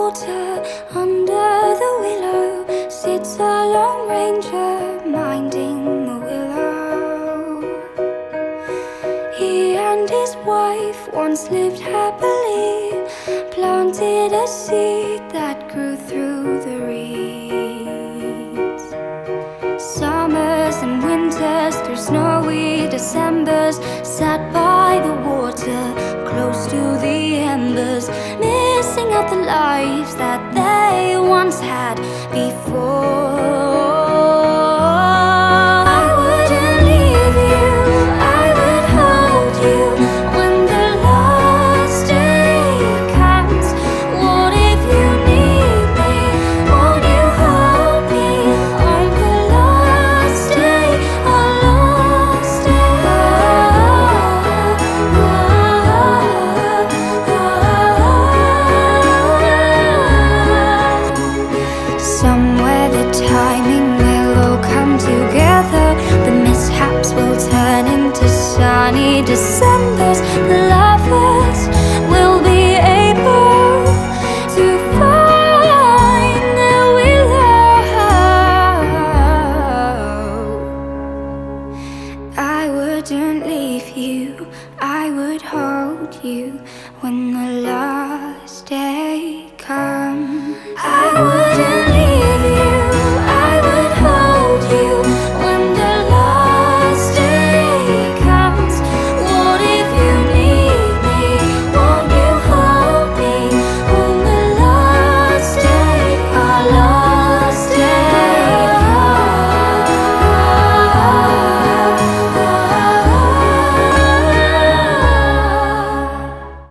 water, under the willow, sits a lone ranger minding the willow. He and his wife once lived happily, planted a seed that grew through the reeds. Summers and winters, through snowy Decembers, sat by